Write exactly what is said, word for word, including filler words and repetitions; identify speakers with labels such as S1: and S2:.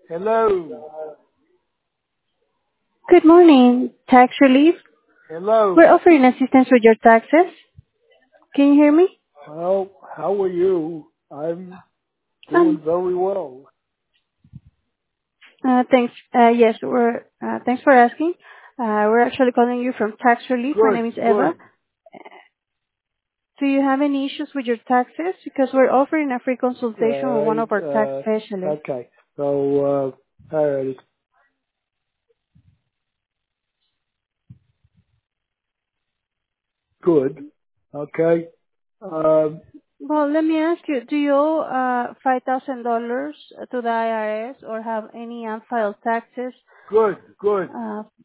S1: Hello.
S2: Good morning, Tax Relief. We're
S1: Hello.
S2: offering assistance with your taxes. Can you hear me?
S1: Well, how are you? I'm
S2: Um,
S1: doing very well.
S2: uh, thanks. Uh, yes, we're, uh, thanks for asking. Uh, we're actually calling you from Tax Relief. My
S1: Good,
S2: name is Eva.
S1: good.
S2: Do you have any issues with your taxes? Because we're offering a free consultation with one
S1: Right.
S2: of our tax
S1: Uh,
S2: specialists.
S1: okay. So, uh, all right. Good. Okay. Um,
S2: Well, let me ask you, do you owe uh, five thousand dollars to the I R S or have any unfiled taxes
S1: good, good.
S2: uh,